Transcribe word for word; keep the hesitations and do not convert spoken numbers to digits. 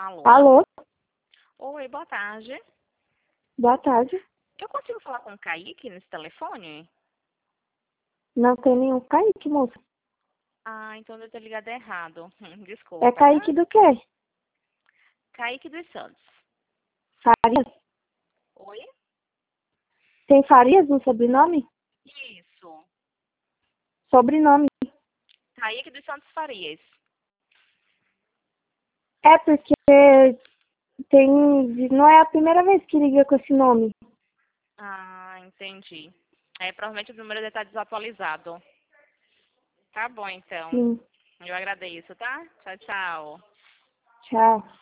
Alô? Alô? Oi, boa tarde. Boa tarde. Eu consigo falar com o Kaique nesse telefone? Não tem nenhum Kaique, moça. Ah, então eu devo ter ligado errado. Hum, É Desculpa, tá? Kaique do quê? Kaique dos Santos. Farias? Oi? Tem Farias no sobrenome? Isso. Sobrenome. Kaique dos Santos Farias. É porque tem. Não é a primeira vez que liga com esse nome. Ah, entendi. É, provavelmente o número deve estar desatualizado. Tá bom, então. Sim. Eu agradeço, tá? Tchau, tchau. Tchau.